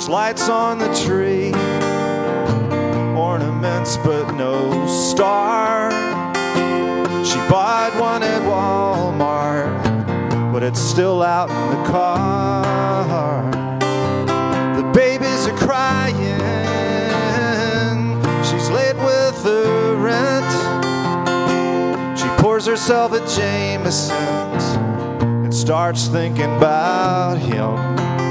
There's lights on the tree, ornaments but no star. She bought one at Walmart, but it's still out in the car. The babies are crying, she's late with the rent. She pours herself a Jameson's and starts thinking about him.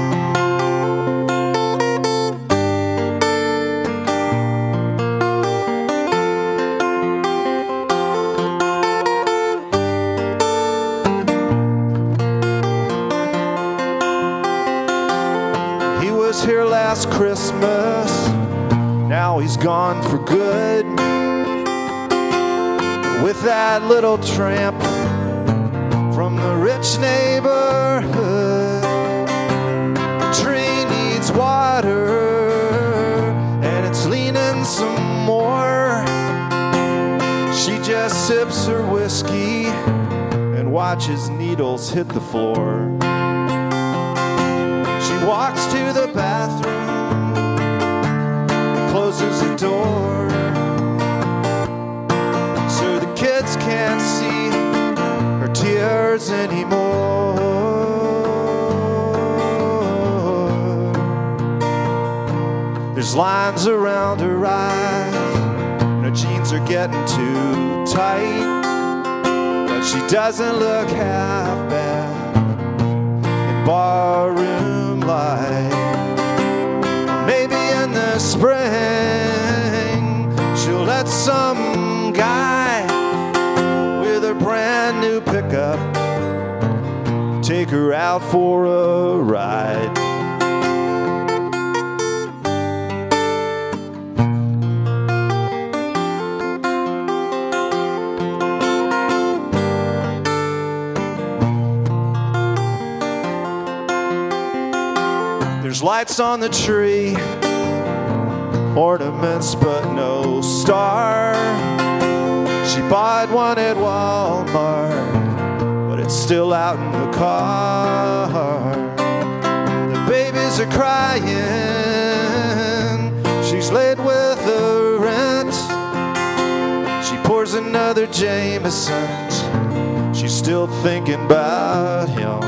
Here last Christmas, now he's gone for good. With that little tramp from the rich neighborhood. The tree needs water and it's leaning some more. She just sips her whiskey and watches needles hit the floor. She walks to the bathroom, closes the door, so the kids can't see her tears anymore. There's lines around her eyes, and her jeans are getting too tight, but she doesn't look half bad in barroom light. Maybe in the spring she'll let some guy with a brand new pickup take her out for a ride. There's lights on the tree, ornaments but no star. She bought one at Walmart, but it's still out in the car. The babies are crying, she's late with the rent. She pours another Jameson's, she's still thinking about him.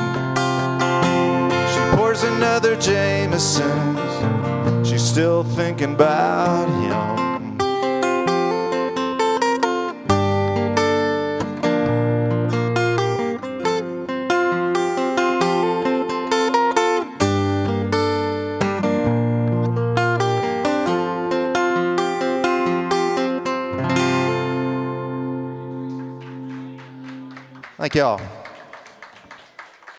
Pours another Jameson's, she's still thinking about him. Thank y'all.